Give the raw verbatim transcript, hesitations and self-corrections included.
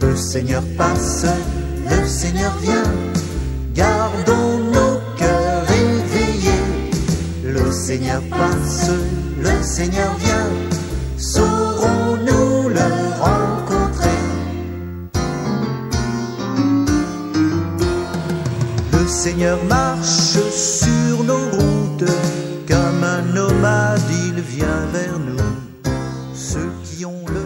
Le Seigneur passe, le Seigneur vient, gardons nos cœurs éveillés. Le Seigneur passe, le Seigneur vient, saurons-nous le rencontrer? Le Seigneur marche sur nos routes, comme un nomade il vient vers nous. Ceux qui ont